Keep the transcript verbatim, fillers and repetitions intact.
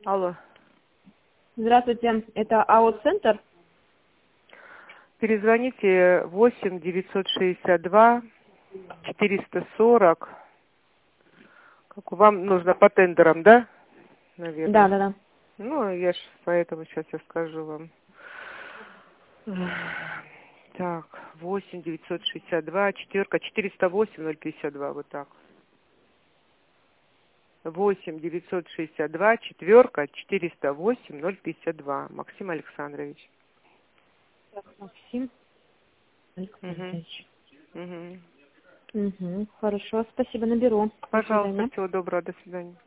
Алло. Здравствуйте, это АО-центр? Перезвоните восемь девятьсот шестьдесят два четыреста сорок. Как вам нужно по тендерам, да? Да, Наверное. да, да. Ну, я ж поэтому сейчас я скажу вам. Так, восемь девятьсот шестьдесят два, четверка, четыреста восемь ноль пятьдесят два, вот так. восемь девятьсот шестьдесят два, четверка, четыреста восемь ноль пятьдесят два. Максим Александрович. Так, Максим Угу. Александрович. Угу. Угу, хорошо, спасибо, наберу. До Пожалуйста, свидания. всего доброго, до свидания.